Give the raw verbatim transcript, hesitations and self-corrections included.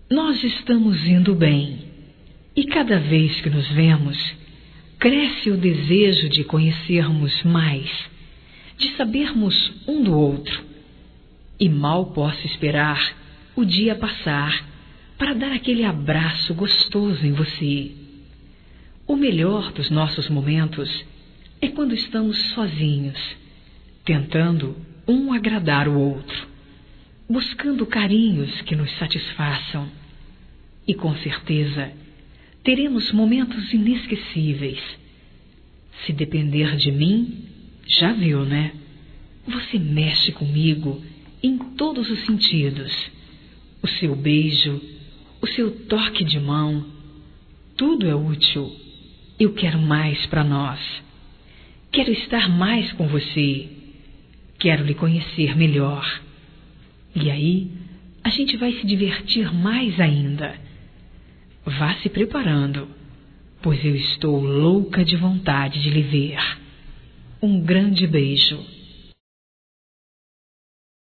Nós estamos indo bem, e cada vez que nos vemos, cresce o desejo de conhecermos mais, de sabermos um do outro. E mal posso esperar o dia passar para dar aquele abraço gostoso em você. O melhor dos nossos momentos é quando estamos sozinhos, tentando um agradar o outro, buscando carinhos que nos satisfaçam. E com certeza teremos momentos inesquecíveis. Se depender de mim, já viu, né? Você mexe comigo em todos os sentidos. O seu beijo, o seu toque de mão, tudo é útil. Eu quero mais para nós. Quero estar mais com você. Quero lhe conhecer melhor. E aí, a gente vai se divertir mais ainda. Vá se preparando, pois eu estou louca de vontade de lhe ver. Um grande beijo.